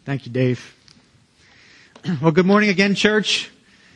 Thank you, Dave. Well, good morning again, church.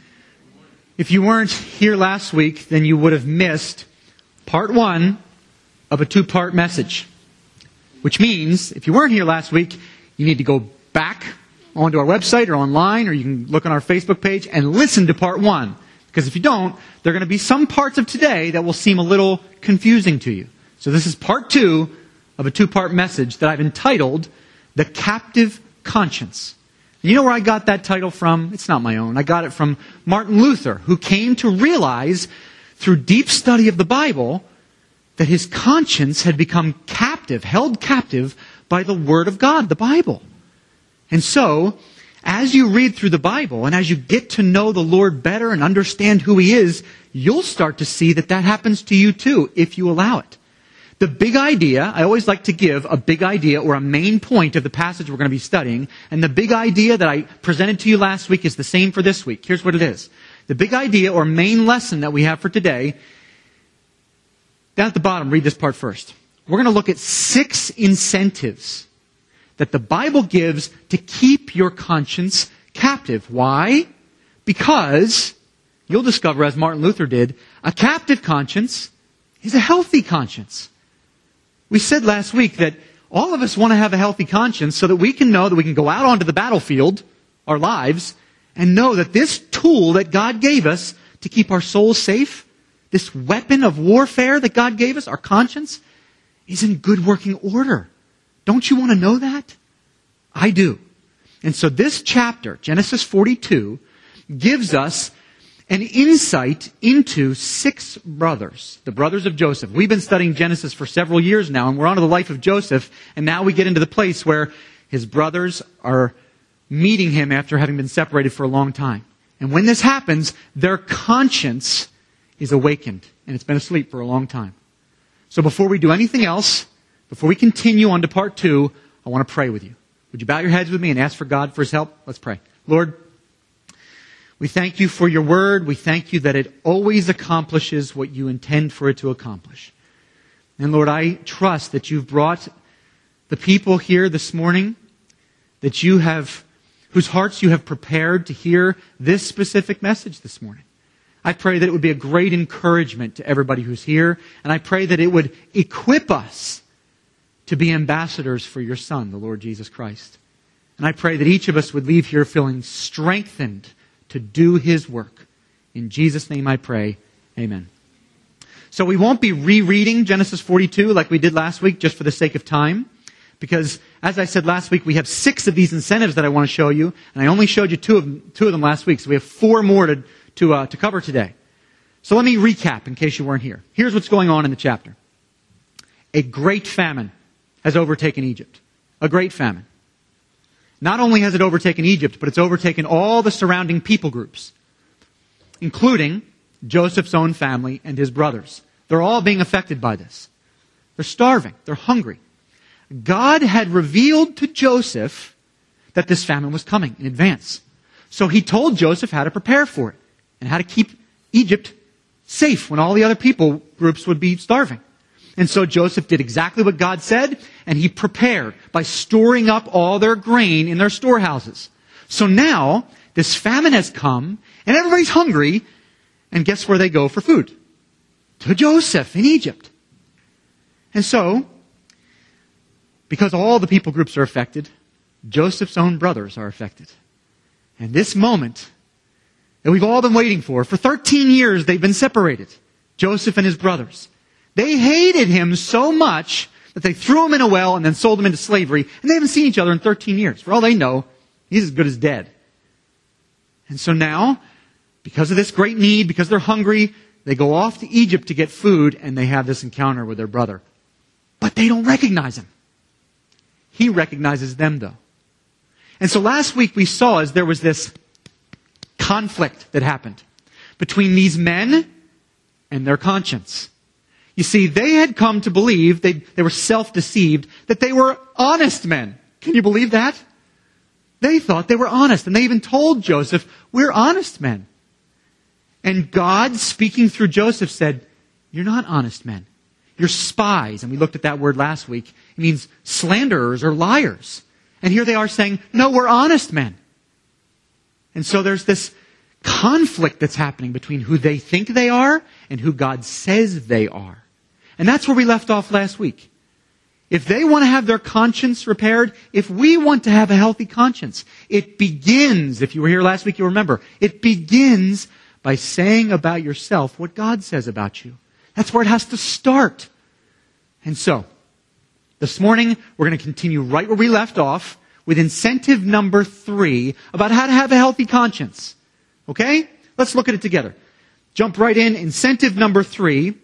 If you weren't here last week, then you would have missed part one of a two-part message. Which means, if you weren't here last week, you need to go back onto our website or online, or you can look on our Facebook page and listen to part one. Because if you don't, there are going to be some parts of today that will seem a little confusing to you. So this is part two of a two-part message that I've entitled, The Captive Conscience. And you know where I got that title from? It's not my own. I got it from Martin Luther, who came to realize through deep study of the Bible that his conscience had become captive, held captive by the Word of God, the Bible. And so, as you read through the Bible and as you get to know the Lord better and understand who He is, you'll start to see that that happens to you too, if you allow it. The big idea, I always like to give a big idea or a main point of the passage we're going to be studying. And the big idea that I presented to you last week is the same for this week. Here's what it is. The big idea or main lesson that we have for today, down at the bottom, read this part first. We're going to look at 6 incentives that the Bible gives to keep your conscience captive. Why? Because, you'll discover, as Martin Luther did, a captive conscience is a healthy conscience. We said last week that all of us want to have a healthy conscience so that we can know that we can go out onto the battlefield, our lives, and know that this tool that God gave us to keep our souls safe, this weapon of warfare that God gave us, our conscience, is in good working order. Don't you want to know that? I do. And so this chapter, Genesis 42, gives us an insight into 6 brothers, the brothers of Joseph. We've been studying Genesis for several years now, and we're on to the life of Joseph, and now we get into the place where his brothers are meeting him after having been separated for a long time. And when this happens, their conscience is awakened, and it's been asleep for a long time. So before we do anything else, before we continue on to part 2, I want to pray with you. Would you bow your heads with me and ask for God for His help? Let's pray. Lord, we thank You for Your Word. We thank You that it always accomplishes what You intend for it to accomplish. And Lord, I trust that You've brought the people here this morning, that You have, whose hearts You have prepared to hear this specific message this morning. I pray that it would be a great encouragement to everybody who's here, and I pray that it would equip us to be ambassadors for Your Son, the Lord Jesus Christ. And I pray that each of us would leave here feeling strengthened to do His work. In Jesus' name I pray. Amen. So we won't be rereading Genesis 42 like we did last week just for the sake of time. Because, as I said last week, we have 6 of these incentives that I want to show you. And I only showed you two of them last week. So we have 4 more to cover today. So let me recap in case you weren't here. Here's what's going on in the chapter. A great famine has overtaken Egypt. A great famine. Not only has it overtaken Egypt, but it's overtaken all the surrounding people groups, including Joseph's own family and his brothers. They're all being affected by this. They're starving. They're hungry. God had revealed to Joseph that this famine was coming in advance. So He told Joseph how to prepare for it and how to keep Egypt safe when all the other people groups would be starving. And so Joseph did exactly what God said, and he prepared by storing up all their grain in their storehouses. So now, this famine has come, and everybody's hungry, and guess where they go for food? To Joseph in Egypt. And so, because all the people groups are affected, Joseph's own brothers are affected. And this moment that we've all been waiting for 13 years they've been separated, Joseph and his brothers. They hated him so much that they threw him in a well and then sold him into slavery. And they haven't seen each other in 13 years. For all they know, he's as good as dead. And so now, because of this great need, because they're hungry, they go off to Egypt to get food, and they have this encounter with their brother. But they don't recognize him. He recognizes them, though. And so last week we saw as there was this conflict that happened between these men and their conscience. You see, they had come to believe, they were self-deceived, that they were honest men. Can you believe that? They thought they were honest. And they even told Joseph, we're honest men. And God, speaking through Joseph, said, you're not honest men. You're spies. And we looked at that word last week. It means slanderers or liars. And here they are saying, no, we're honest men. And so there's this conflict that's happening between who they think they are and who God says they are. And that's where we left off last week. If they want to have their conscience repaired, if we want to have a healthy conscience, it begins, if you were here last week, you'll remember, it begins by saying about yourself what God says about you. That's where it has to start. And so, this morning, we're going to continue right where we left off with incentive number 3 about how to have a healthy conscience. Okay? Let's look at it together. Jump right in. Incentive number 3.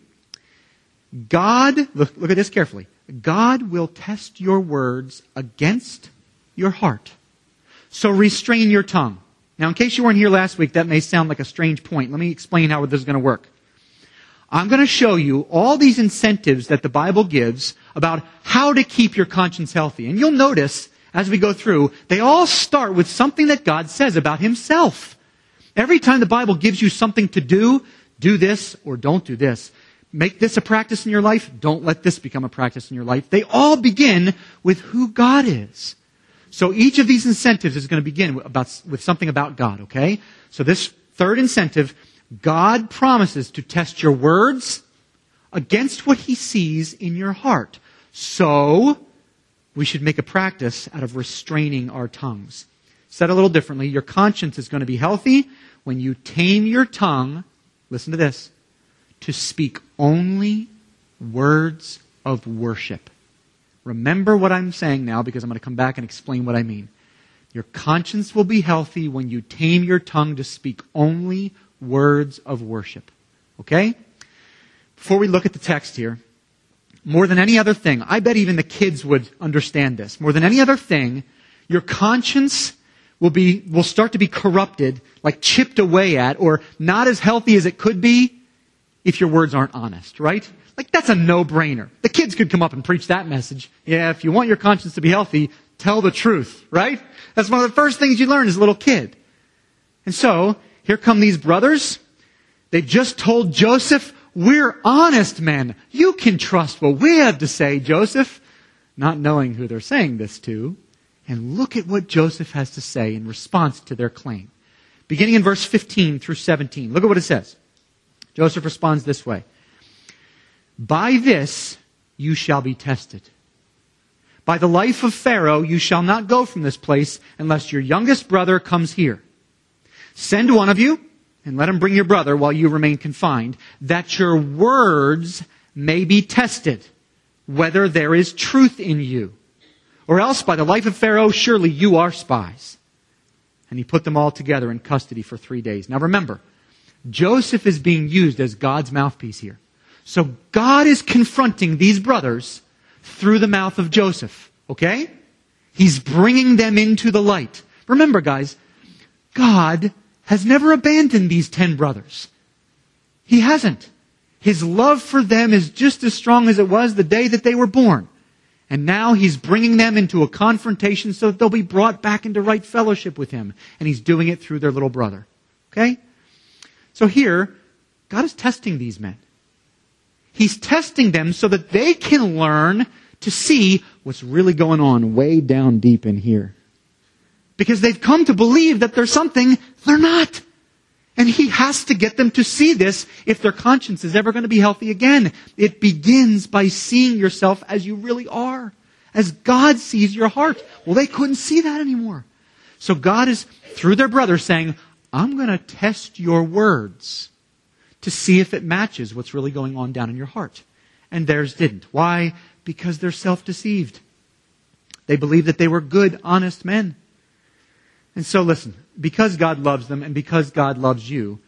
God, look at this carefully. God will test your words against your heart. So restrain your tongue. Now, in case you weren't here last week, that may sound like a strange point. Let me explain how this is going to work. I'm going to show you all these incentives that the Bible gives about how to keep your conscience healthy. And you'll notice, as we go through, they all start with something that God says about Himself. Every time the Bible gives you something to do this or don't do this. Make this a practice in your life. Don't let this become a practice in your life. They all begin with who God is. So each of these incentives is going to begin with something about God, okay? So this third incentive, God promises to test your words against what He sees in your heart. So we should make a practice out of restraining our tongues. Said a little differently, your conscience is going to be healthy when you tame your tongue, listen to this, to speak only words of worship. Remember what I'm saying now, because I'm going to come back and explain what I mean. Your conscience will be healthy when you tame your tongue to speak only words of worship. Okay? Before we look at the text here, more than any other thing, I bet even the kids would understand this. More than any other thing, your conscience will start to be corrupted, like chipped away at, or not as healthy as it could be if your words aren't honest, right? Like, that's a no-brainer. The kids could come up and preach that message. Yeah, if you want your conscience to be healthy, tell the truth, right? That's one of the first things you learn as a little kid. And so, here come these brothers. They just told Joseph, we're honest men. You can trust what we have to say, Joseph. Not knowing who they're saying this to. And look at what Joseph has to say in response to their claim. Beginning in verse 15 through 17. Look at what it says. Joseph responds this way. By this you shall be tested. By the life of Pharaoh you shall not go from this place unless your youngest brother comes here. Send one of you and let him bring your brother while you remain confined, that your words may be tested, whether there is truth in you. Or else by the life of Pharaoh surely you are spies. And he put them all together in custody for 3 days. Now remember, Joseph is being used as God's mouthpiece here. So God is confronting these brothers through the mouth of Joseph. Okay? He's bringing them into the light. Remember, guys, God has never abandoned these 10 brothers. He hasn't. His love for them is just as strong as it was the day that they were born. And now He's bringing them into a confrontation so that they'll be brought back into right fellowship with Him. And He's doing it through their little brother. Okay? So here, God is testing these men. He's testing them so that they can learn to see what's really going on way down deep in here. Because they've come to believe that there's something they're not. And He has to get them to see this if their conscience is ever going to be healthy again. It begins by seeing yourself as you really are. As God sees your heart. Well, they couldn't see that anymore. So God is, through their brother, saying, I'm going to test your words to see if it matches what's really going on down in your heart. And theirs didn't. Why? Because they're self-deceived. They believed that they were good, honest men. And so listen, because God loves them and because God loves you,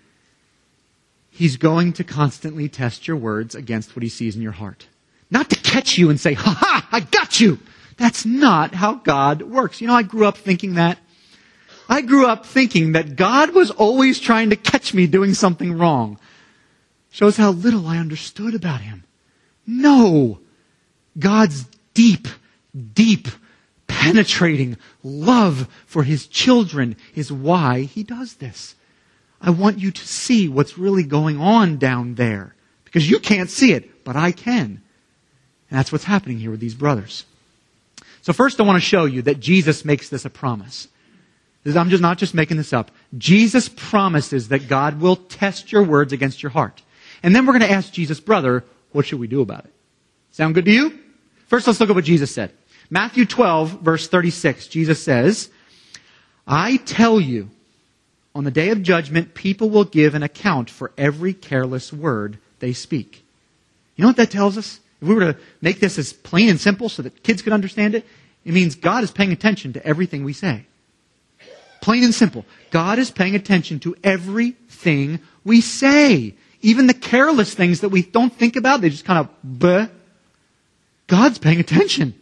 He's going to constantly test your words against what He sees in your heart. Not to catch you and say, ha ha, I got you. That's not how God works. You know, I grew up thinking that. I grew up thinking that God was always trying to catch me doing something wrong. Shows how little I understood about Him. No. God's deep, penetrating love for His children is why He does this. I want you to see what's really going on down there. Because you can't see it, but I can. And that's what's happening here with these brothers. So first I want to show you that Jesus makes this a promise. I'm just not just making this up. Jesus promises that God will test your words against your heart. And then we're going to ask Jesus' brother, what should we do about it? Sound good to you? First, let's look at what Jesus said. Matthew 12, verse 36, Jesus says, I tell you, on the day of judgment, people will give an account for every careless word they speak. You know what that tells us? If we were to make this as plain and simple so that kids could understand it, it means God is paying attention to everything we say. Plain and simple. God is paying attention to everything we say. Even the careless things that we don't think about, they just kind of, bleh. God's paying attention.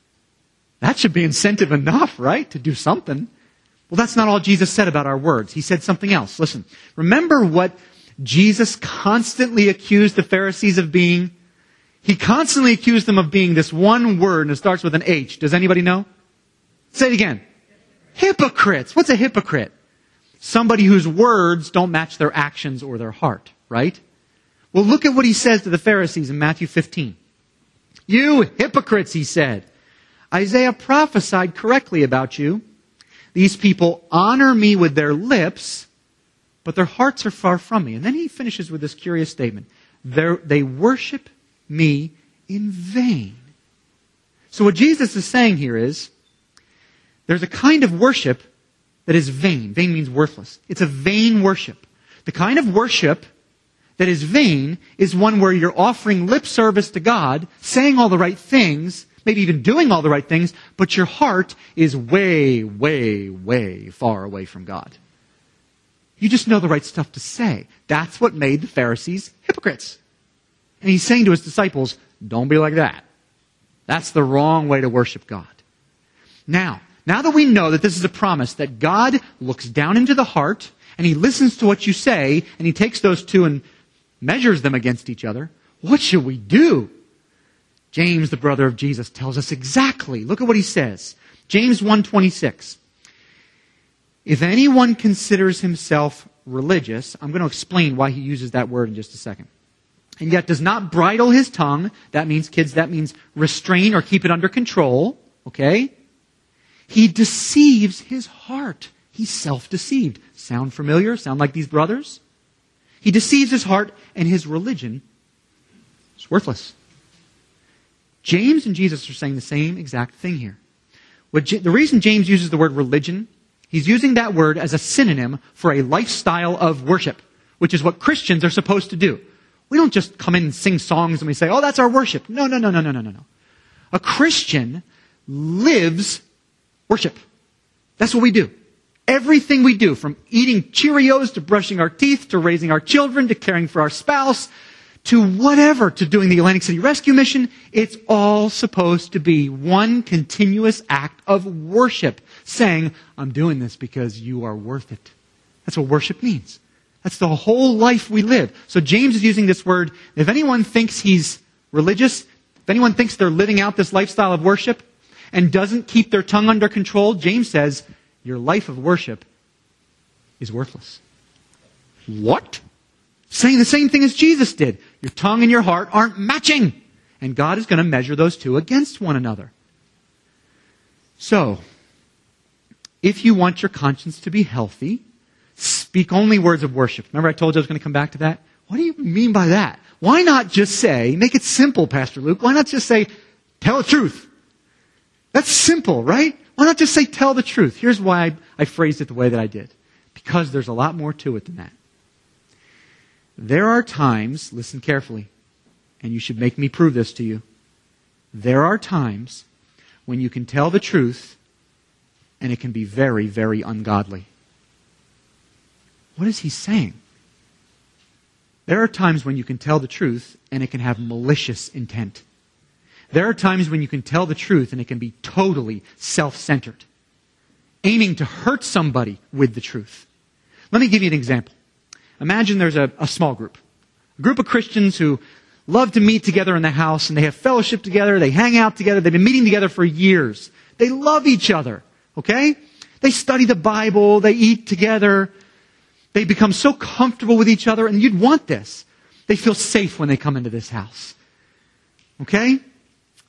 That should be incentive enough, right? To do something. Well, that's not all Jesus said about our words. He said something else. Listen, remember what Jesus constantly accused the Pharisees of being? He constantly accused them of being this one word, and it starts with an H. Does anybody know? Say it again. Hypocrites. What's a hypocrite? Somebody whose words don't match their actions or their heart, right? Well, look at what he says to the Pharisees in Matthew 15. You hypocrites, he said. Isaiah prophesied correctly about you. These people honor me with their lips, but their hearts are far from me. And then he finishes with this curious statement. They worship me in vain. So what Jesus is saying here is, there's a kind of worship that is vain. Vain means worthless. It's a vain worship. The kind of worship that is vain is one where you're offering lip service to God, saying all the right things, maybe even doing all the right things, but your heart is way, way, way far away from God. You just know the right stuff to say. That's what made the Pharisees hypocrites. And he's saying to his disciples, don't be like that. That's the wrong way to worship God. Now that we know that this is a promise, that God looks down into the heart, and he listens to what you say, and he takes those two and measures them against each other, what should we do? James, the brother of Jesus, tells us exactly. Look at what he says. James 1:26. If anyone considers himself religious, I'm going to explain why he uses that word in just a second, and yet does not bridle his tongue, that means, kids, that means restrain or keep it under control, okay? He deceives his heart. He's self-deceived. Sound familiar? Sound like these brothers? He deceives his heart, and his religion is worthless. James and Jesus are saying the same exact thing here. The reason James uses the word religion, he's using that word as a synonym for a lifestyle of worship, which is what Christians are supposed to do. We don't just come in and sing songs and we say, oh, that's our worship. No. A Christian lives worship. That's what we do. Everything we do, from eating Cheerios to brushing our teeth to raising our children to caring for our spouse to whatever, to doing the Atlantic City Rescue Mission, it's all supposed to be one continuous act of worship, saying, I'm doing this because you are worth it. That's what worship means. That's the whole life we live. So James is using this word. If anyone thinks he's religious, if anyone thinks they're living out this lifestyle of worship and doesn't keep their tongue under control, James says, your life of worship is worthless. What? Saying the same thing as Jesus did. Your tongue and your heart aren't matching. And God is going to measure those two against one another. So, if you want your conscience to be healthy, speak only words of worship. Remember I told you I was going to come back to that? What do you mean by that? Why not just say, make it simple, Pastor Luke, why not just say, tell the truth? That's simple, right? Why not just say, tell the truth? Here's why I phrased it the way that I did. Because there's a lot more to it than that. There are times, listen carefully, and you should make me prove this to you. There are times when you can tell the truth and it can be very, very ungodly. What is he saying? There are times when you can tell the truth and it can have malicious intent. There are times when you can tell the truth and it can be totally self-centered, aiming to hurt somebody with the truth. Let me give you an example. Imagine there's a small group. A group of Christians who love to meet together in the house, and they have fellowship together, they hang out together, they've been meeting together for years. They love each other, okay? They study the Bible, they eat together, they become so comfortable with each other, and you'd want this. They feel safe when they come into this house. Okay?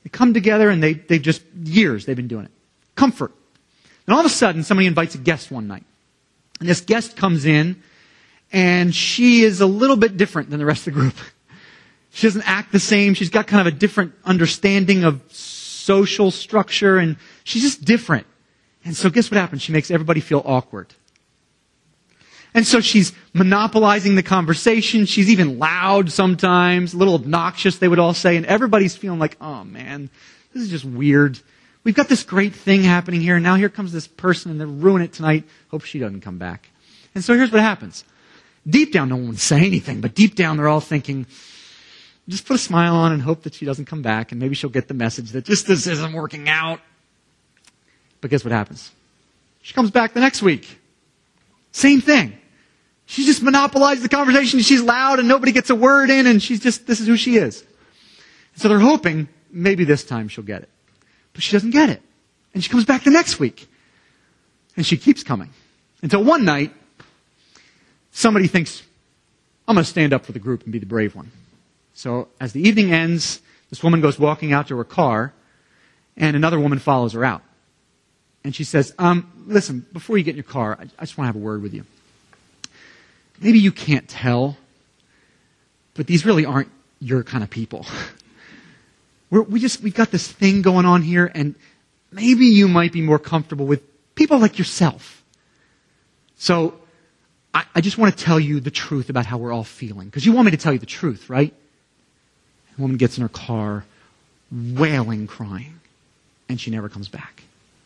They come together and they've just, years they've been doing it. Comfort. And all of a sudden, somebody invites a guest one night. And this guest comes in, and she is a little bit different than the rest of the group. She doesn't act the same. She's got kind of a different understanding of social structure, and she's just different. And so guess what happens? She makes everybody feel awkward. And so she's monopolizing the conversation. She's even loud sometimes, a little obnoxious, they would all say. And everybody's feeling like, oh man, this is just weird. We've got this great thing happening here, and now here comes this person, and they're ruining it tonight. Hope she doesn't come back. And so here's what happens. Deep down, no one would say anything, but deep down they're all thinking, just put a smile on and hope that she doesn't come back, and maybe she'll get the message that just this isn't working out. But guess what happens? She comes back the next week. Same thing. She just monopolized the conversation. She's loud and nobody gets a word in, and this is who she is. And so they're hoping maybe this time she'll get it. But she doesn't get it. And she comes back the next week. And she keeps coming. Until one night, somebody thinks, I'm going to stand up for the group and be the brave one. So as the evening ends, this woman goes walking out to her car, and another woman follows her out. And she says, listen, before you get in your car, I just want to have a word with you. Maybe you can't tell, but these really aren't your kind of people. We've got this thing going on here, and maybe you might be more comfortable with people like yourself. So I just want to tell you the truth about how we're all feeling, because you want me to tell you the truth, right? The woman gets in her car, wailing, crying, and she never comes back.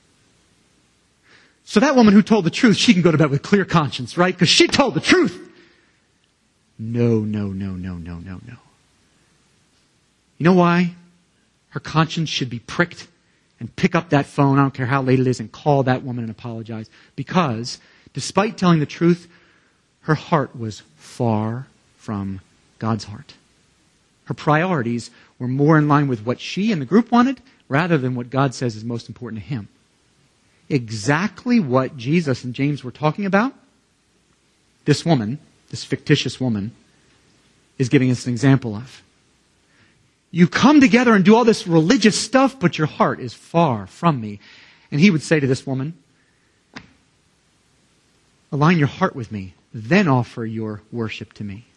So that woman who told the truth, she can go to bed with clear conscience, right? Because she told the truth. No. You know why? Her conscience should be pricked and pick up that phone, I don't care how late it is, and call that woman and apologize. Because despite telling the truth, her heart was far from God's heart. Her priorities were more in line with what she and the group wanted rather than what God says is most important to him. Exactly what Jesus and James were talking about, this woman, this fictitious woman, is giving us an example of. You come together and do all this religious stuff, but your heart is far from me. And he would say to this woman, align your heart with me, then offer your worship to me.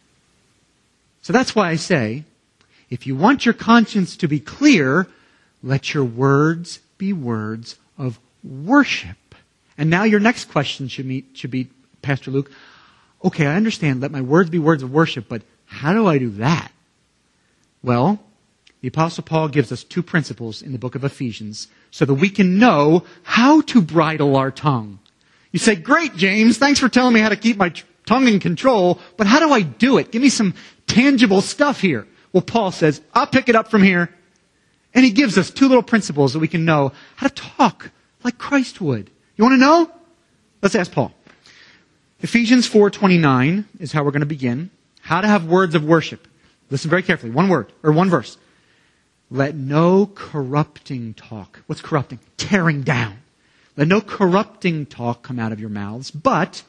So that's why I say, if you want your conscience to be clear, let your words be words of worship. And now your next question should be, Pastor Luke, okay, I understand, let my words be words of worship, but how do I do that? Well, the Apostle Paul gives us two principles in the book of Ephesians so that we can know how to bridle our tongue. You say, great, James, thanks for telling me how to keep my tongue in control, but how do I do it? Give me some tangible stuff here. Well, Paul says, I'll pick it up from here. And he gives us two little principles that we can know how to talk like Christ would. You want to know? Let's ask Paul. Ephesians 4:29 is how we're going to begin. How to have words of worship. Listen very carefully. One word, or one verse. Let no corrupting talk. What's corrupting? Tearing down. Let no corrupting talk come out of your mouths, but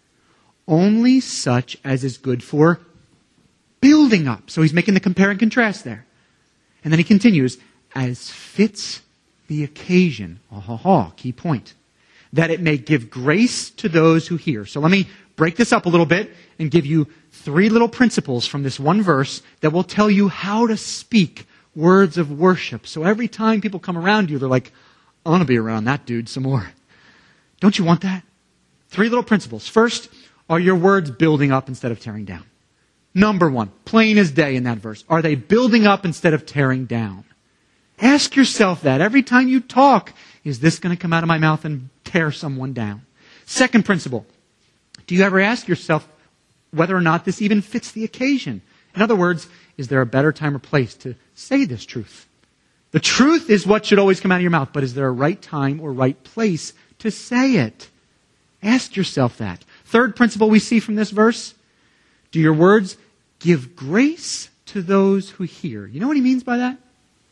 only such as is good for building up. So he's making the compare and contrast there. And then he continues, as fits the occasion. Key point. That it may give grace to those who hear. So let me break this up a little bit and give you three little principles from this one verse that will tell you how to speak words of worship. So every time people come around you, they're like, I want to be around that dude some more. Don't you want that? Three little principles. First, are your words building up instead of tearing down? Number one, plain as day in that verse. Are they building up instead of tearing down? Ask yourself that every time you talk. Is this going to come out of my mouth and tear someone down? Second principle. Do you ever ask yourself whether or not this even fits the occasion? In other words, is there a better time or place to say this truth? The truth is what should always come out of your mouth, but is there a right time or right place to say it? Ask yourself that. Third principle we see from this verse. Do your words give grace to those who hear? You know what he means by that?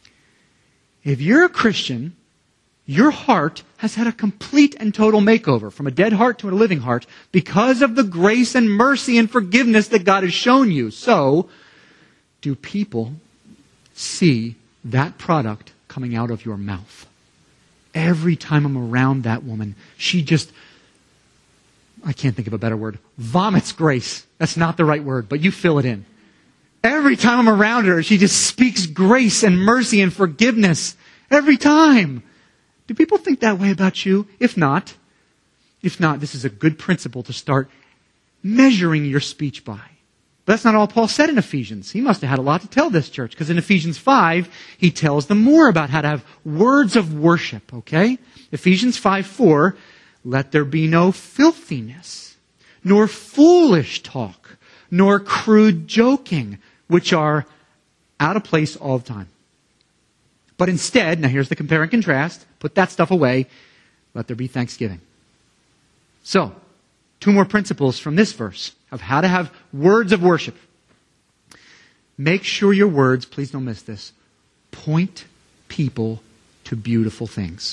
If you're a Christian, your heart has had a complete and total makeover from a dead heart to a living heart because of the grace and mercy and forgiveness that God has shown you. So, do people see that product coming out of your mouth. Every time I'm around that woman, she just, I can't think of a better word, vomits grace. That's not the right word, but you fill it in. Every time I'm around her, she just speaks grace and mercy and forgiveness. Every time. Do people think that way about you? If not, this is a good principle to start measuring your speech by. But that's not all Paul said in Ephesians. He must have had a lot to tell this church, because in Ephesians 5, he tells them more about how to have words of worship, okay? Ephesians 5:4, let there be no filthiness, nor foolish talk, nor crude joking, which are out of place all the time. But instead, now here's the compare and contrast, put that stuff away, let there be thanksgiving. So, 2 more principles from this verse of how to have words of worship. Make sure your words, please don't miss this, point people to beautiful things.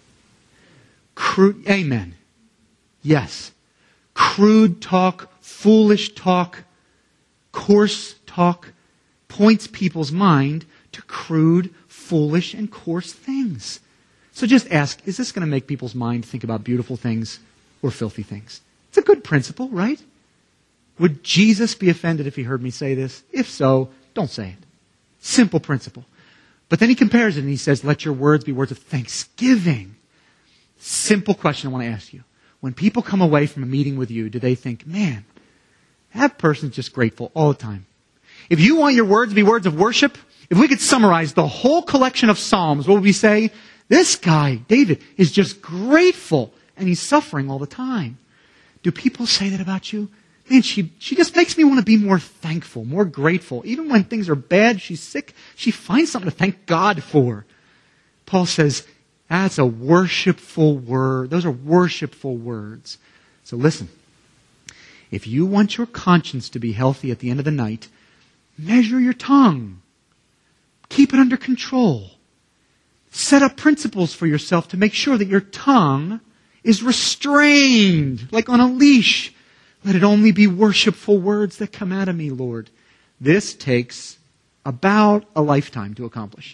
Amen. Yes. Crude talk, foolish talk, coarse talk points people's mind to crude, foolish, and coarse things. So just ask, is this going to make people's mind think about beautiful things or filthy things? It's a good principle, right? Would Jesus be offended if he heard me say this? If so, don't say it. Simple principle. But then he compares it and he says, let your words be words of thanksgiving. Simple question I want to ask you. When people come away from a meeting with you, do they think, man, that person's just grateful all the time? If you want your words to be words of worship, if we could summarize the whole collection of Psalms, what would we say? This guy, David, is just grateful and he's suffering all the time. Do people say that about you? Man, she just makes me want to be more thankful, more grateful. Even when things are bad, she's sick, she finds something to thank God for. Paul says, that's a worshipful word. Those are worshipful words. So listen, if you want your conscience to be healthy at the end of the night, measure your tongue. Keep it under control. Set up principles for yourself to make sure that your tongue is restrained, like on a leash. Let it only be worshipful words that come out of me, Lord. This takes about a lifetime to accomplish.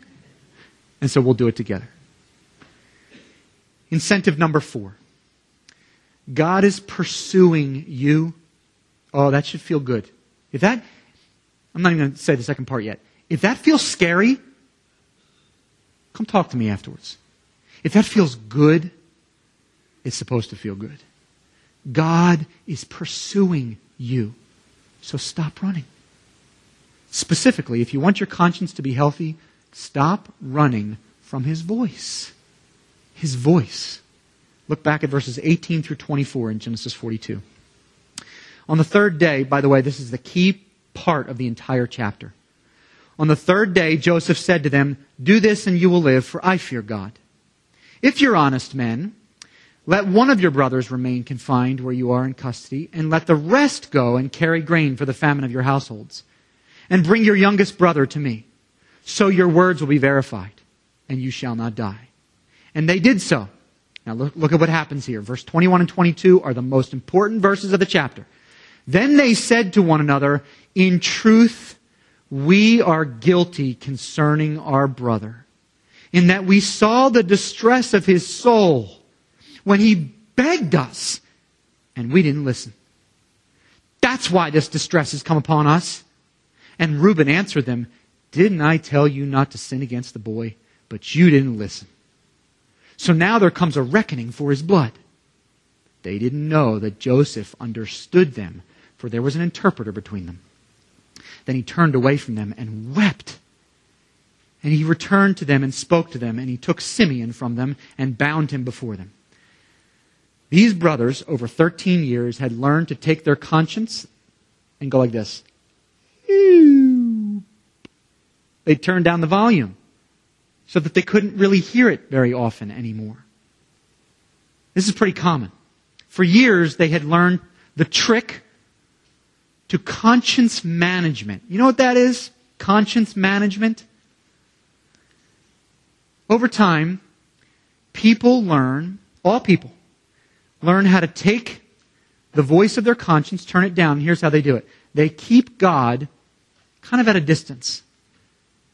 And so we'll do it together. Incentive number 4. God is pursuing you. Oh, that should feel good. If that, I'm not even going to say the second part yet. If that feels scary, come talk to me afterwards. If that feels good, it's supposed to feel good. God is pursuing you. So stop running. Specifically, if you want your conscience to be healthy, stop running from His voice. His voice. Look back at verses 18 through 24 in Genesis 42. On the third day, by the way, this is the key part of the entire chapter. On the third day, Joseph said to them, do this and you will live, for I fear God. If you're honest men, let one of your brothers remain confined where you are in custody, and let the rest go and carry grain for the famine of your households. And bring your youngest brother to me. So your words will be verified, and you shall not die. And they did so. Now look at what happens here. Verse 21 and 22 are the most important verses of the chapter. Then they said to one another, in truth, we are guilty concerning our brother, in that we saw the distress of his soul when he begged us, and we didn't listen. That's why this distress has come upon us. And Reuben answered them, didn't I tell you not to sin against the boy? But you didn't listen. So now there comes a reckoning for his blood. They didn't know that Joseph understood them, for there was an interpreter between them. Then he turned away from them and wept. And he returned to them and spoke to them, and he took Simeon from them and bound him before them. These brothers, over 13 years, had learned to take their conscience and go like this. They turned down the volume so that they couldn't really hear it very often anymore. This is pretty common. For years, they had learned the trick to conscience management. You know what that is? Conscience management. Over time, all people learn how to take the voice of their conscience, turn it down. Here's how they do it. They keep God kind of at a distance.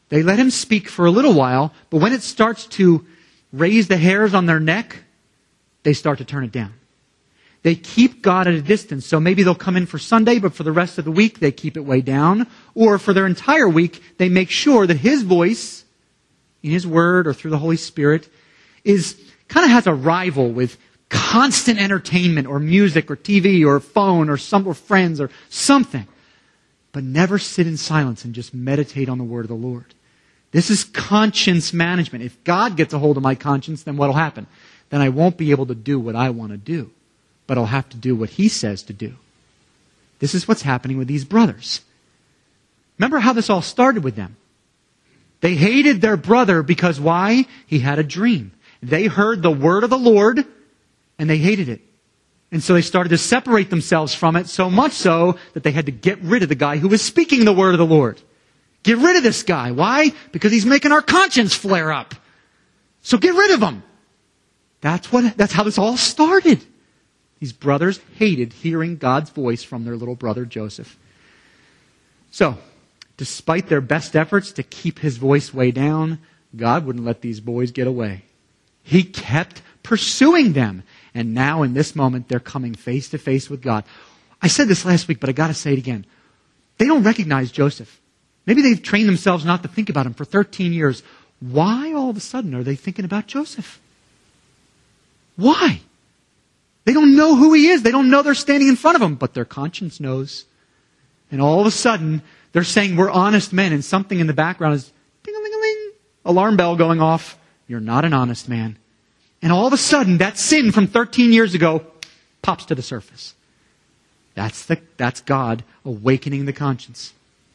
They let him speak for a little while, but when it starts to raise the hairs on their neck, they start to turn it down. They keep God at a distance. So maybe they'll come in for Sunday, but for the rest of the week, they keep it way down. Or for their entire week, they make sure that his voice, in his word or through the Holy Spirit, kind of has a rival with constant entertainment or music or TV or phone or friends or something. But never sit in silence and just meditate on the word of the Lord. This is conscience management. If God gets a hold of my conscience, then what will happen? Then I won't be able to do what I want to do. But I'll have to do what he says to do. This is what's happening with these brothers. Remember how this all started with them. They hated their brother because why? He had a dream. They heard the word of the Lord and they hated it. And so they started to separate themselves from it, so much so that they had to get rid of the guy who was speaking the word of the Lord. Get rid of this guy. Why? Because he's making our conscience flare up. So get rid of him. That's how this all started. These brothers hated hearing God's voice from their little brother Joseph. So, despite their best efforts to keep his voice way down, God wouldn't let these boys get away. He kept pursuing them. And now in this moment, they're coming face to face with God. I said this last week, but I got to say it again. They don't recognize Joseph. Maybe they've trained themselves not to think about him for 13 years. Why all of a sudden are they thinking about Joseph? Why? They don't know who he is. They don't know they're standing in front of him, but their conscience knows. And all of a sudden, they're saying we're honest men, and something in the background is ding-a-ling-a-ling, alarm bell going off. You're not an honest man. And all of a sudden, that sin from 13 years ago pops to the surface. That's God awakening the conscience.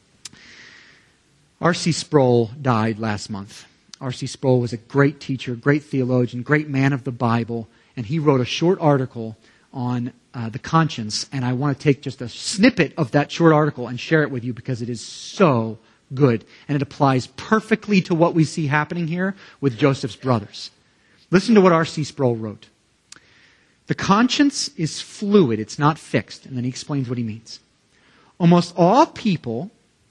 R.C. Sproul died last month. R.C. Sproul was a great teacher, great theologian, great man of the Bible, and he wrote a short article on the conscience, and I want to take just a snippet of that short article and share it with you because it is so good, and it applies perfectly to what we see happening here with Joseph's brothers. Listen to what R.C. Sproul wrote. The conscience is fluid, it's not fixed, and then he explains what he means. Almost all people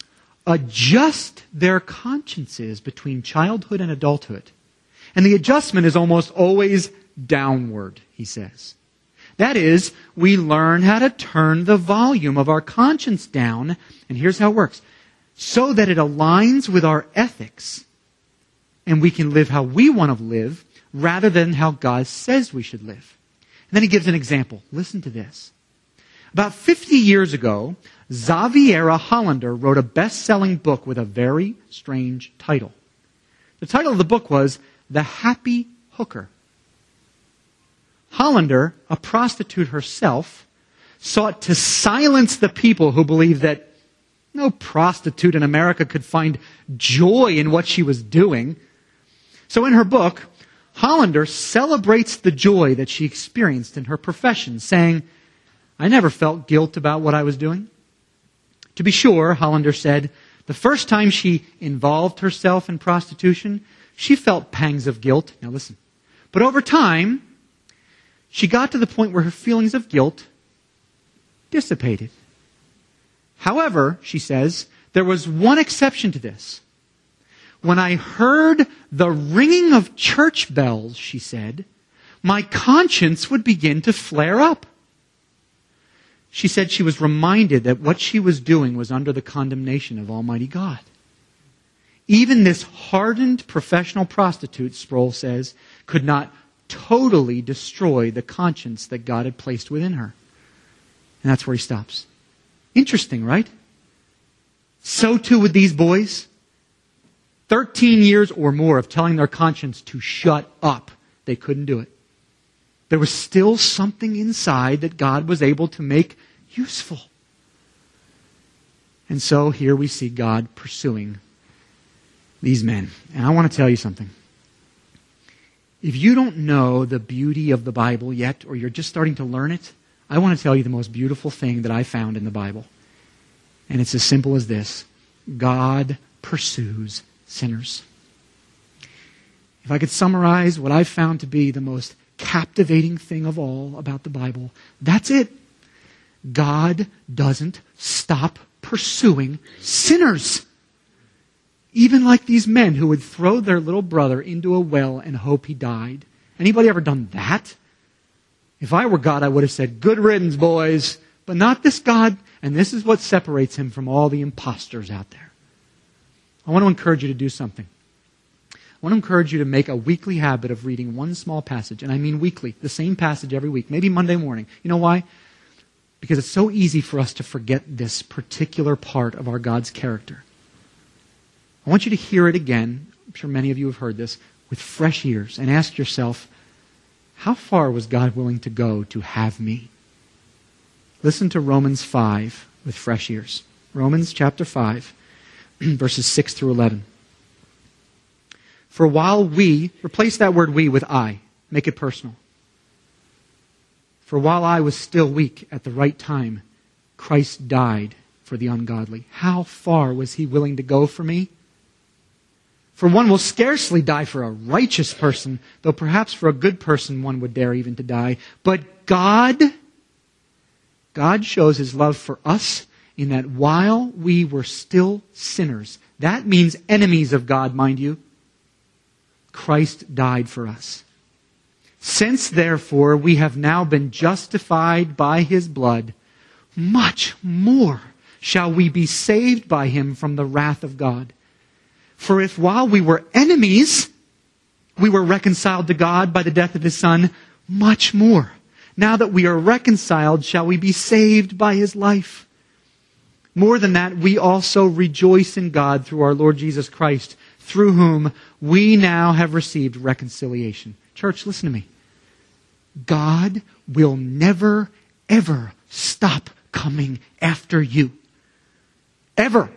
adjust their consciences between childhood and adulthood, and the adjustment is almost always downward, he says. That is, we learn how to turn the volume of our conscience down, and here's how it works, so that it aligns with our ethics, and we can live how we want to live, rather than how God says we should live. And then he gives an example. Listen to this. About 50 years ago, Xaviera Hollander wrote a best-selling book with a very strange title. The title of the book was The Happy Hooker. Hollander, a prostitute herself, sought to silence the people who believed that no prostitute in America could find joy in what she was doing. So in her book, Hollander celebrates the joy that she experienced in her profession, saying, I never felt guilt about what I was doing. To be sure, Hollander said, the first time she involved herself in prostitution, she felt pangs of guilt. Now listen. But over time, she got to the point where her feelings of guilt dissipated. However, she says, there was one exception to this. When I heard the ringing of church bells, she said, my conscience would begin to flare up. She said she was reminded that what she was doing was under the condemnation of Almighty God. Even this hardened professional prostitute, Sproul says, could not totally destroy the conscience that God had placed within her. And that's where he stops. Interesting, right? So too with these boys. 13 years or more of telling their conscience to shut up. They couldn't do it. There was still something inside that God was able to make useful. And so here we see God pursuing these men. And I want to tell you something. If you don't know the beauty of the Bible yet, or you're just starting to learn it, I want to tell you the most beautiful thing that I found in the Bible. And it's as simple as this. God pursues sinners. If I could summarize what I've found to be the most captivating thing of all about the Bible, that's it. God doesn't stop pursuing sinners. Even like these men who would throw their little brother into a well and hope he died. Anybody ever done that? If I were God, I would have said, good riddance, boys. But not this God, and this is what separates him from all the imposters out there. I want to encourage you to do something. I want to encourage you to make a weekly habit of reading one small passage, and I mean weekly, the same passage every week, maybe Monday morning. You know why? Because it's so easy for us to forget this particular part of our God's character. I want you to hear it again, I'm sure many of you have heard this, with fresh ears, and ask yourself, how far was God willing to go to have me? Listen to Romans 5 with fresh ears. Romans chapter 5, verses 6 through 11. For while we, replace that word we with I, make it personal. For while I was still weak at the right time, Christ died for the ungodly. How far was he willing to go for me? For one will scarcely die for a righteous person, though perhaps for a good person one would dare even to die. But God shows his love for us in that while we were still sinners, that means enemies of God, mind you, Christ died for us. Since, therefore, we have now been justified by his blood, much more shall we be saved by him from the wrath of God. For if while we were enemies, we were reconciled to God by the death of his Son, much more, now that we are reconciled, shall we be saved by his life. More than that, we also rejoice in God through our Lord Jesus Christ, through whom we now have received reconciliation. Church, listen to me. God will never, ever stop coming after you. Ever.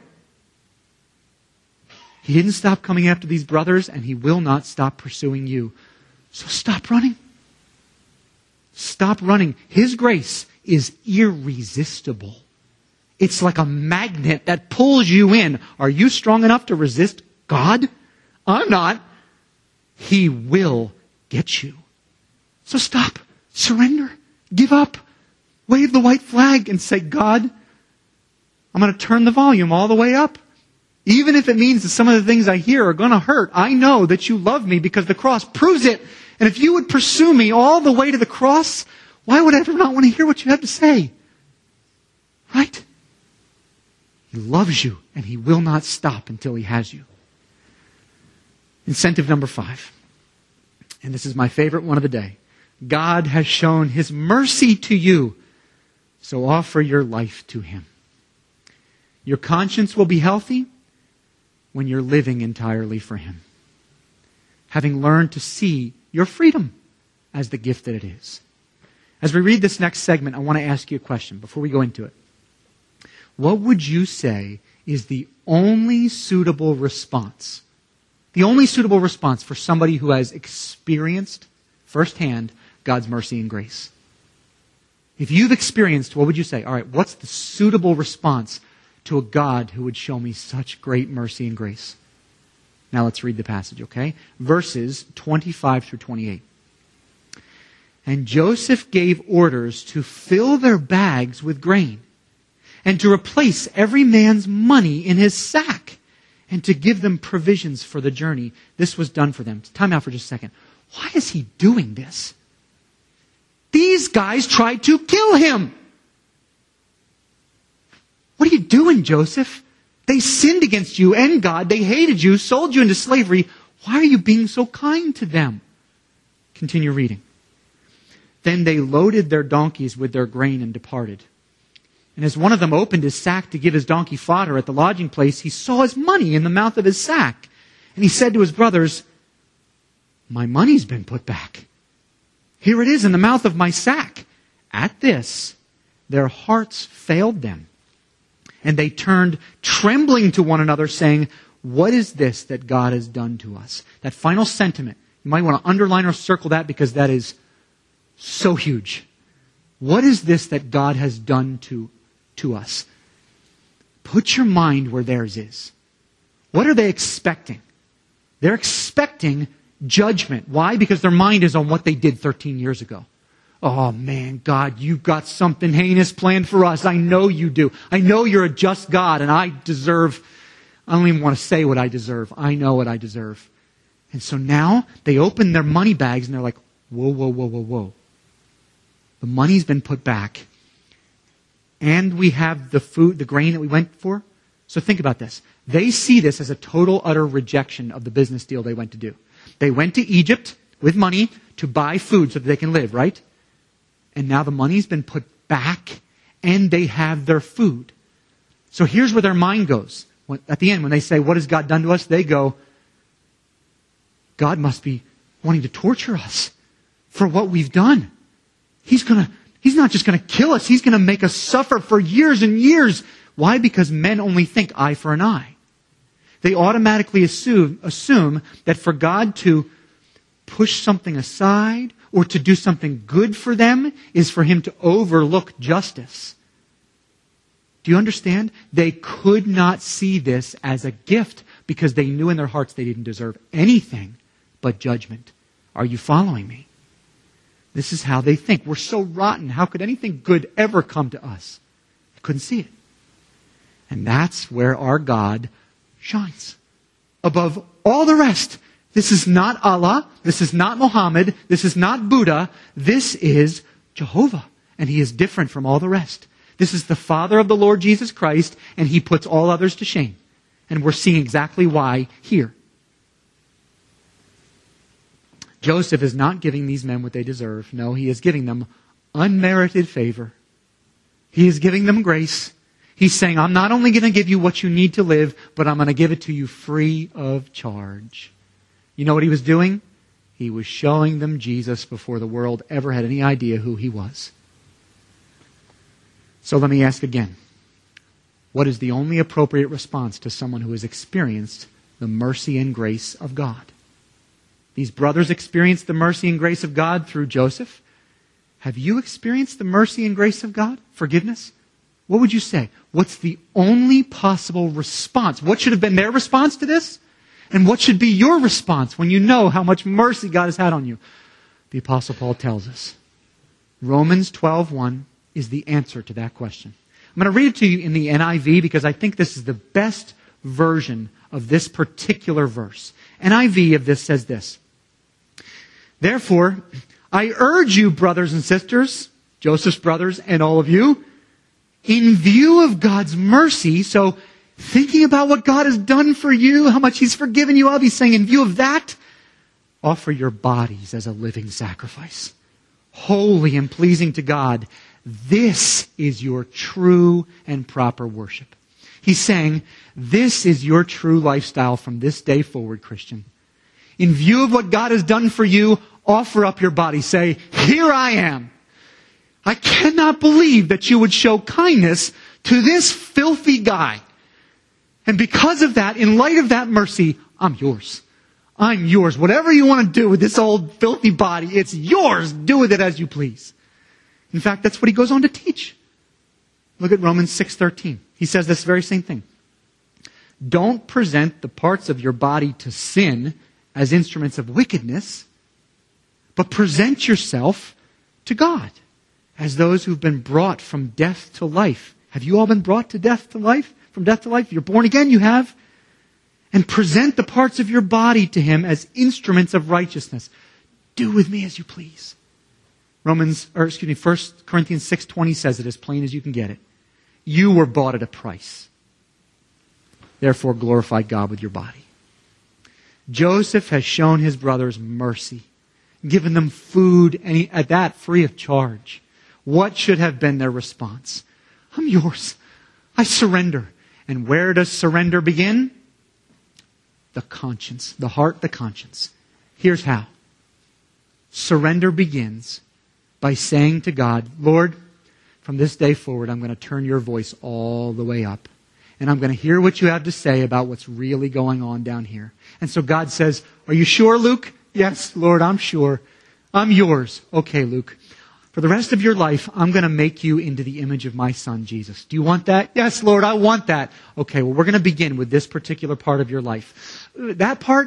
He didn't stop coming after these brothers, and he will not stop pursuing you. So stop running. Stop running. His grace is irresistible. It's like a magnet that pulls you in. Are you strong enough to resist God? I'm not. He will get you. So stop. Surrender. Give up. Wave the white flag and say, God, I'm going to turn the volume all the way up. Even if it means that some of the things I hear are going to hurt, I know that you love me because the cross proves it. And if you would pursue me all the way to the cross, why would I ever not want to hear what you have to say? Right? He loves you, and he will not stop until he has you. Incentive number 5. And this is my favorite one of the day. God has shown his mercy to you, so offer your life to him. Your conscience will be healthy when you're living entirely for him. Having learned to see your freedom as the gift that it is. As we read this next segment, I want to ask you a question before we go into it. What would you say is the only suitable response? The only suitable response for somebody who has experienced firsthand God's mercy and grace. If you've experienced, what would you say? All right, what's the suitable response to a God who would show me such great mercy and grace? Now let's read the passage, okay? Verses 25 through 28. And Joseph gave orders to fill their bags with grain, and to replace every man's money in his sack, and to give them provisions for the journey. This was done for them. Time out for just a second. Why is he doing this? These guys tried to kill him. What are you doing, Joseph? They sinned against you and God. They hated you, sold you into slavery. Why are you being so kind to them? Continue reading. Then they loaded their donkeys with their grain and departed. And as one of them opened his sack to give his donkey fodder at the lodging place, he saw his money in the mouth of his sack. And he said to his brothers, "My money's been put back. Here it is in the mouth of my sack." At this, their hearts failed them. And they turned trembling to one another, saying, "What is this that God has done to us?" That final sentiment, you might want to underline or circle that because that is so huge. What is this that God has done to us? Put your mind where theirs is. What are they expecting? They're expecting judgment. Why? Because their mind is on what they did 13 years ago. Oh man, God, you've got something heinous planned for us. I know you do. I know you're a just God, and I deserve I don't even want to say what I deserve. I know what I deserve. And so now they open their money bags and they're like, whoa, whoa, whoa, whoa, whoa. The money's been put back. And we have the food, the grain that we went for. So think about this. They see this as a total, utter rejection of the business deal they went to do. They went to Egypt with money to buy food so that they can live, right? And now the money's been put back and they have their food. So here's where their mind goes. At the end, when they say, what has God done to us? They go, God must be wanting to torture us for what we've done. He's not just going to kill us. He's going to make us suffer for years and years. Why? Because men only think eye for an eye. They automatically assume that for God to push something aside or to do something good for them is for Him to overlook justice. Do you understand? They could not see this as a gift because they knew in their hearts they didn't deserve anything but judgment. Are you following me? This is how they think. We're so rotten. How could anything good ever come to us? They couldn't see it. And that's where our God shines. Above all the rest. This is not Allah. This is not Muhammad. This is not Buddha. This is Jehovah. And He is different from all the rest. This is the Father of the Lord Jesus Christ, and He puts all others to shame. And we're seeing exactly why here. Joseph is not giving these men what they deserve. No, he is giving them unmerited favor. He is giving them grace. He's saying, I'm not only going to give you what you need to live, but I'm going to give it to you free of charge. You know what he was doing? He was showing them Jesus before the world ever had any idea who He was. So let me ask again. What is the only appropriate response to someone who has experienced the mercy and grace of God? These brothers experienced the mercy and grace of God through Joseph. Have you experienced the mercy and grace of God? Forgiveness? What would you say? What's the only possible response? What should have been their response to this? And what should be your response when you know how much mercy God has had on you? The Apostle Paul tells us. Romans 12:1 is the answer to that question. I'm going to read it to you in the NIV because I think this is the best version of this particular verse. NIV of this says this. Therefore, I urge you, brothers and sisters, Joseph's brothers and all of you, in view of God's mercy, so thinking about what God has done for you, how much He's forgiven you of, He's saying, in view of that, offer your bodies as a living sacrifice, holy and pleasing to God. This is your true and proper worship. He's saying, this is your true lifestyle from this day forward, Christian. In view of what God has done for you, offer up your body. Say, here I am. I cannot believe that you would show kindness to this filthy guy. And because of that, in light of that mercy, I'm yours. I'm yours. Whatever you want to do with this old filthy body, it's yours. Do with it as you please. In fact, that's what he goes on to teach. Look at Romans 6:13. He says this very same thing. Don't present the parts of your body to sin as instruments of wickedness, but present yourself to God as those who've been brought from death to life. Have you all been brought to death to life? From death to life? You're born again, you have. And present the parts of your body to Him as instruments of righteousness. Do with me as you please. 1 Corinthians 6:20 says it as plain as you can get it. You were bought at a price. Therefore glorify God with your body. Joseph has shown his brothers mercy, given them food, and at that free of charge. What should have been their response? I'm yours. I surrender. And where does surrender begin? The conscience. The heart, the conscience. Here's how. Surrender begins by saying to God, Lord, from this day forward, I'm going to turn your voice all the way up. And I'm going to hear what you have to say about what's really going on down here. And so God says, are you sure, Luke? Yes, Lord, I'm sure. I'm yours. Okay, Luke. For the rest of your life, I'm going to make you into the image of my Son, Jesus. Do you want that? Yes, Lord, I want that. Okay, well, we're going to begin with this particular part of your life. That part?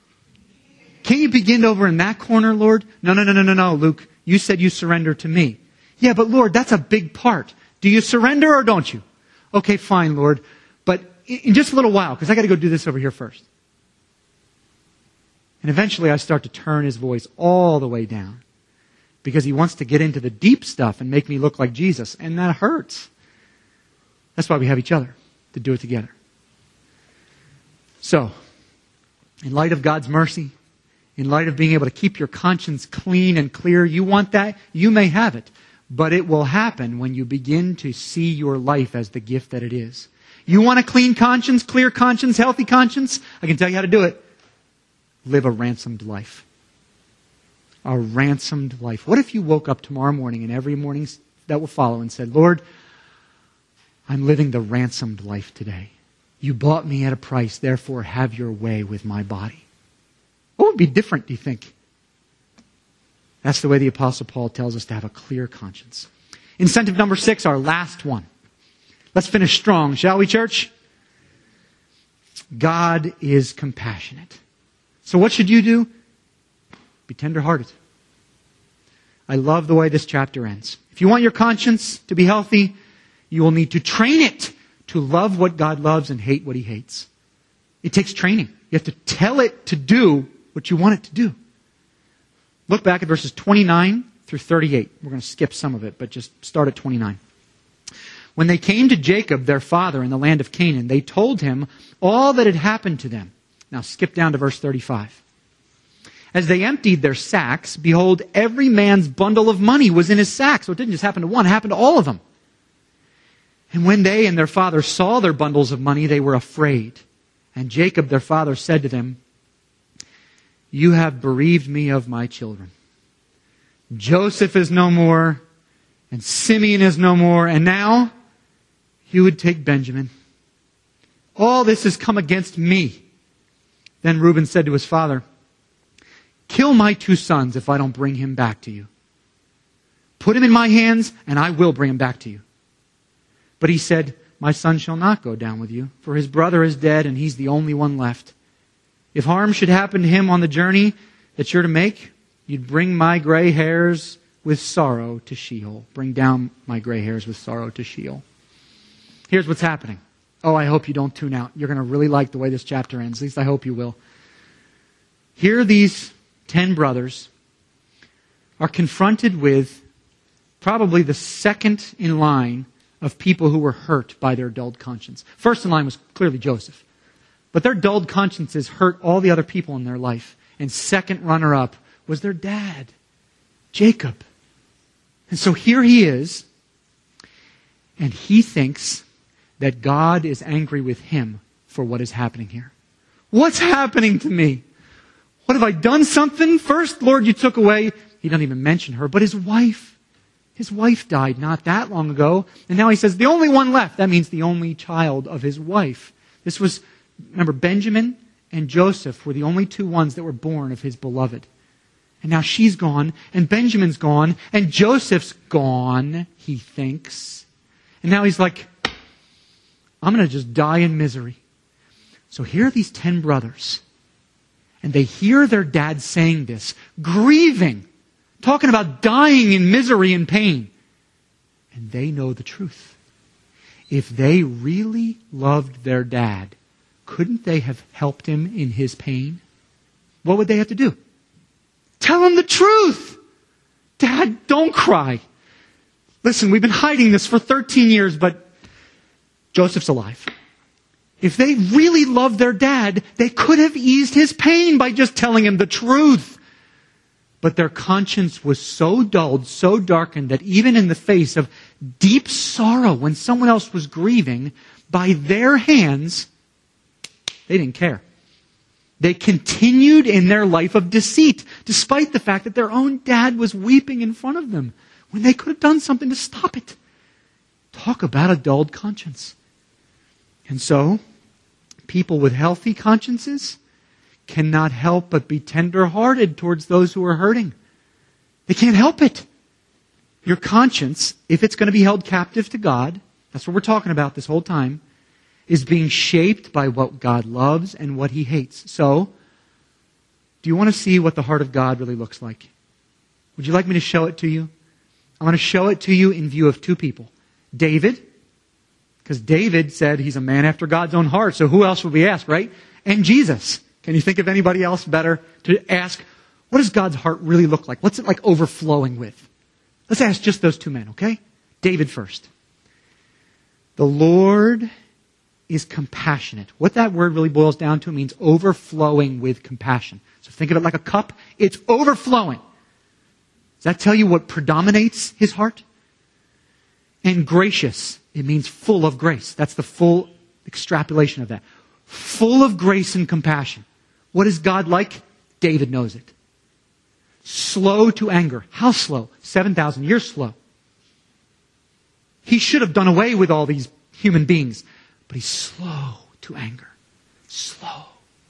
Can you begin over in that corner, Lord? No, Luke. You said you surrender to me. Yeah, but Lord, that's a big part. Do you surrender or don't you? Okay, fine, Lord. But in just a little while, because I got to go do this over here first. And eventually I start to turn his voice all the way down because he wants to get into the deep stuff and make me look like Jesus. And that hurts. That's why we have each other, to do it together. So, in light of God's mercy, in light of being able to keep your conscience clean and clear, you want that? You may have it. But it will happen when you begin to see your life as the gift that it is. You want a clean conscience, clear conscience, healthy conscience? I can tell you how to do it. Live a ransomed life. A ransomed life. What if you woke up tomorrow morning and every morning that will follow and said, Lord, I'm living the ransomed life today. You bought me at a price, therefore have your way with my body. What would be different, do you think? That's the way the Apostle Paul tells us to have a clear conscience. Incentive number 6, our last one. Let's finish strong, shall we, church? God is compassionate. So what should you do? Be tenderhearted. I love the way this chapter ends. If you want your conscience to be healthy, you will need to train it to love what God loves and hate what He hates. It takes training. You have to tell it to do what you want it to do. Look back at verses 29 through 38. We're going to skip some of it, but just start at 29. When they came to Jacob, their father, in the land of Canaan, they told him all that had happened to them. Now skip down to verse 35. As they emptied their sacks, behold, every man's bundle of money was in his sack. So it didn't just happen to one, it happened to all of them. And when they and their father saw their bundles of money, they were afraid. And Jacob, their father, said to them, You have bereaved me of my children. Joseph is no more, and Simeon is no more, and now you would take Benjamin. All this has come against me. Then Reuben said to his father, Kill my 2 sons if I don't bring him back to you. Put him in my hands, and I will bring him back to you. But he said, My son shall not go down with you, for his brother is dead, and he's the only one left. If harm should happen to him on the journey that you're to make, you'd bring my gray hairs with sorrow to Sheol. Bring down my gray hairs with sorrow to Sheol. Here's what's happening. Oh, I hope you don't tune out. You're going to really like the way this chapter ends. At least I hope you will. Here these 10 brothers are confronted with probably the second in line of people who were hurt by their dulled conscience. First in line was clearly Joseph. But their dulled consciences hurt all the other people in their life. And second runner-up was their dad, Jacob. And so here he is, and he thinks that God is angry with him for what is happening here. What's happening to me? What have I done something? First, Lord, you took away, he doesn't even mention her, but his wife. His wife died not that long ago. And now he says, the only one left. That means the only child of his wife. This was, remember, Benjamin and Joseph were the only 2 ones that were born of his beloved. And now she's gone, and Benjamin's gone, and Joseph's gone, he thinks. And now he's like, I'm going to just die in misery. So here are these 10 brothers. And they hear their dad saying this, grieving, talking about dying in misery and pain. And they know the truth. If they really loved their dad, couldn't they have helped him in his pain? What would they have to do? Tell him the truth. Dad, don't cry. Listen, we've been hiding this for 13 years, but Joseph's alive. If they really loved their dad, they could have eased his pain by just telling him the truth. But their conscience was so dulled, so darkened, that even in the face of deep sorrow when someone else was grieving, by their hands, they didn't care. They continued in their life of deceit, despite the fact that their own dad was weeping in front of them, when they could have done something to stop it. Talk about a dulled conscience. And so, people with healthy consciences cannot help but be tender-hearted towards those who are hurting. They can't help it. Your conscience, if it's going to be held captive to God, that's what we're talking about this whole time, is being shaped by what God loves and what He hates. So, do you want to see what the heart of God really looks like? Would you like me to show it to you? I want to show it to you in view of 2 people. David, Because David said he's a man after God's own heart, so who else would we ask, right? And Jesus. Can you think of anybody else better to ask, what does God's heart really look like? What's it like overflowing with? Let's ask just those two men, okay? David first. The Lord is compassionate. What that word really boils down to means overflowing with compassion. So think of it like a cup. It's overflowing. Does that tell you what predominates his heart? And gracious. It means full of grace. That's the full extrapolation of that. Full of grace and compassion. What is God like? David knows it. Slow to anger. How slow? 7,000 years slow. He should have done away with all these human beings. But he's slow to anger. Slow.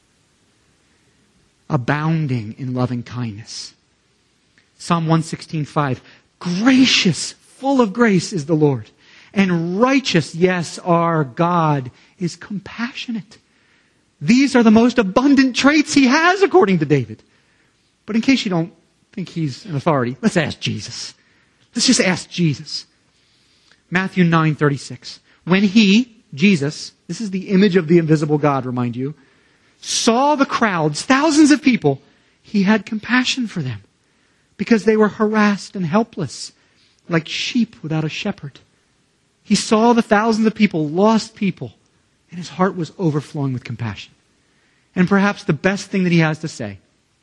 Abounding in loving kindness. Psalm 116:5. Gracious, full of grace is the Lord. And righteous, yes, our God is compassionate. These are the most abundant traits he has, according to David. But in case you don't think he's an authority, let's ask Jesus. Let's just ask Jesus. Matthew 9:36. When he, Jesus, this is the image of the invisible God, remind you, saw the crowds, thousands of people, he had compassion for them because they were harassed and helpless, like sheep without a shepherd. He saw the thousands of people, lost people, and his heart was overflowing with compassion. And perhaps the best thing that he has to say,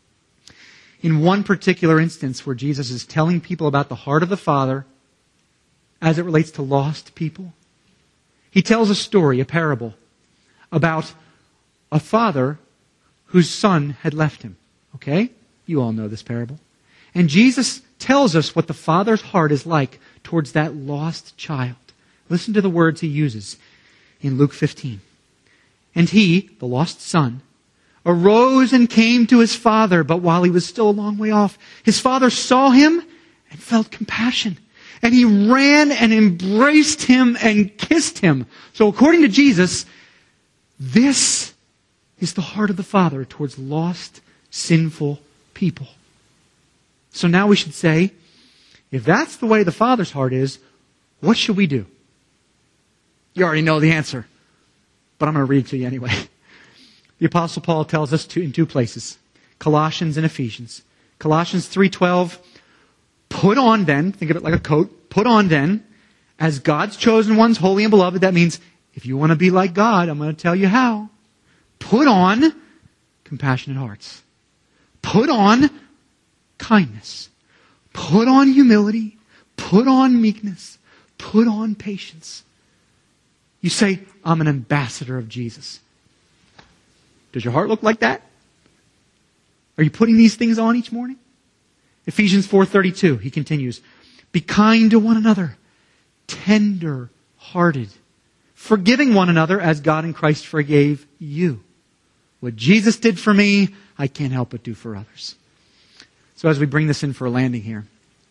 in one particular instance where Jesus is telling people about the heart of the Father as it relates to lost people, he tells a story, a parable, about a father whose son had left him. Okay? You all know this parable. And Jesus tells us what the Father's heart is like towards that lost child. Listen to the words he uses in Luke 15. And he, the lost son, arose and came to his father, but while he was still a long way off, his father saw him and felt compassion. And he ran and embraced him and kissed him. So according to Jesus, this is the heart of the Father towards lost, sinful people. So now we should say, if that's the way the Father's heart is, what should we do? You already know the answer, but I'm going to read it to you anyway. The Apostle Paul tells us in two places, Colossians and Ephesians. Colossians 3:12, put on then, think of it like a coat, put on then, as God's chosen ones, holy and beloved. That means, if you want to be like God, I'm going to tell you how. Put on compassionate hearts. Put on kindness. Put on humility. Put on meekness. Put on patience. You say, I'm an ambassador of Jesus. Does your heart look like that? Are you putting these things on each morning? Ephesians 4:32, he continues, be kind to one another, tender-hearted, forgiving one another as God in Christ forgave you. What Jesus did for me, I can't help but do for others. So as we bring this in for a landing here,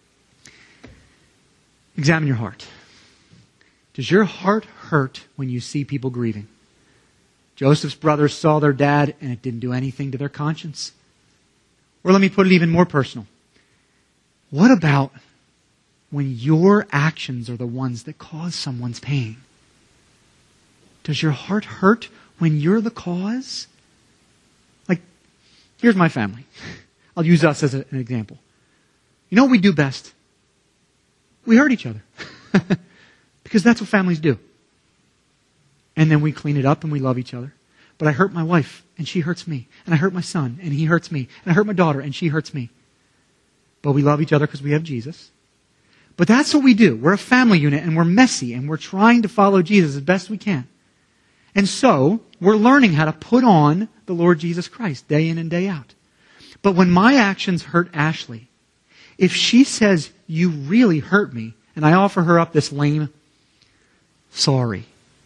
examine your heart. Does your heart hurt when you see people grieving? Joseph's brothers saw their dad and it didn't do anything to their conscience. Or let me put it even more personal. What about when your actions are the ones that cause someone's pain? Does your heart hurt when you're the cause? Like, here's my family. I'll use us as an example. You know what we do best? We hurt each other. Because that's what families do. And then we clean it up and we love each other. But I hurt my wife and she hurts me. And I hurt my son and he hurts me. And I hurt my daughter and she hurts me. But we love each other because we have Jesus. But that's what we do. We're a family unit and we're messy and we're trying to follow Jesus as best we can. And so, we're learning how to put on the Lord Jesus Christ day in and day out. But when my actions hurt Ashley, if she says, you really hurt me, and I offer her up this lame, sorry.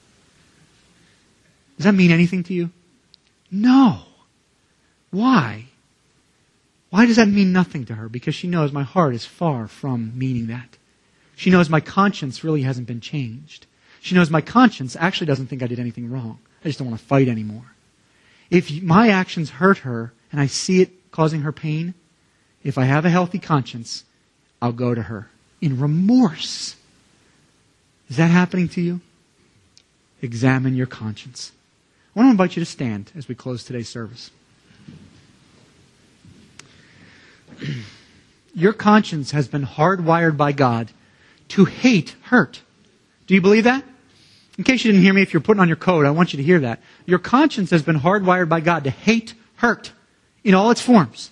Does that mean anything to you? No. Why? Why does that mean nothing to her? Because she knows my heart is far from meaning that. She knows my conscience really hasn't been changed. She knows my conscience actually doesn't think I did anything wrong. I just don't want to fight anymore. If my actions hurt her and I see it causing her pain, if I have a healthy conscience, I'll go to her in remorse. Is that happening to you? examine your conscience. I want to invite you to stand as we close today's service. Your conscience has been hardwired by God to hate hurt. Do you believe that? In case you didn't hear me, if you're putting on your coat, I want you to hear that. Your conscience has been hardwired by God to hate hurt in all its forms.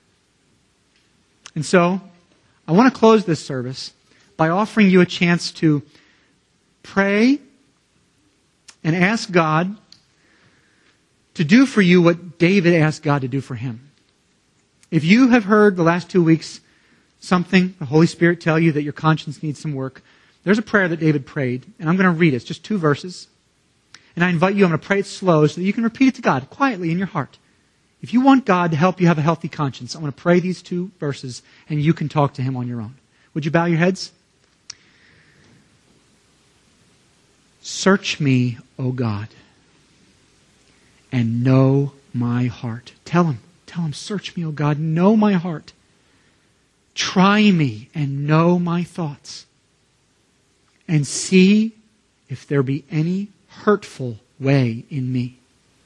And so, I want to close this service by offering you a chance to pray and ask God to do for you what David asked God to do for him. If you have heard the last 2 weeks something, the Holy Spirit tell you that your conscience needs some work, there's a prayer that David prayed, and I'm going to read it. It's just 2 verses. And I invite you, I'm going to pray it slow so that you can repeat it to God quietly in your heart. If you want God to help you have a healthy conscience, I'm going to pray these 2 verses, and you can talk to Him on your own. Would you bow your heads? Search me, O God, and know my heart. Tell Him, search me, O God, know my heart. Try me and know my thoughts. And see if there be any hurtful way in me.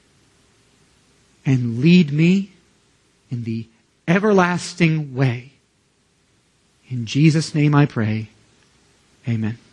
And lead me in the everlasting way. In Jesus' name I pray. Amen.